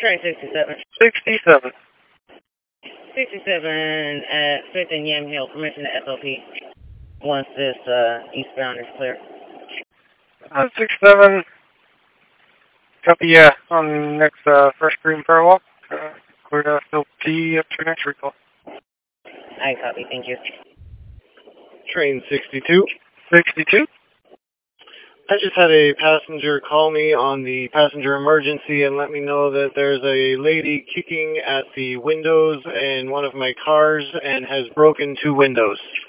Train 67. 67. 67 at 5th and Yamhill, permission to SOP once this eastbound is clear. 67. Copy, on next, first green parallel. Clear to SOP up to next recall. I copy, thank you. Train 62. 62. I just had a passenger call me on the passenger emergency and let me know that there's a lady kicking at the windows in one of my cars and has broken 2 windows.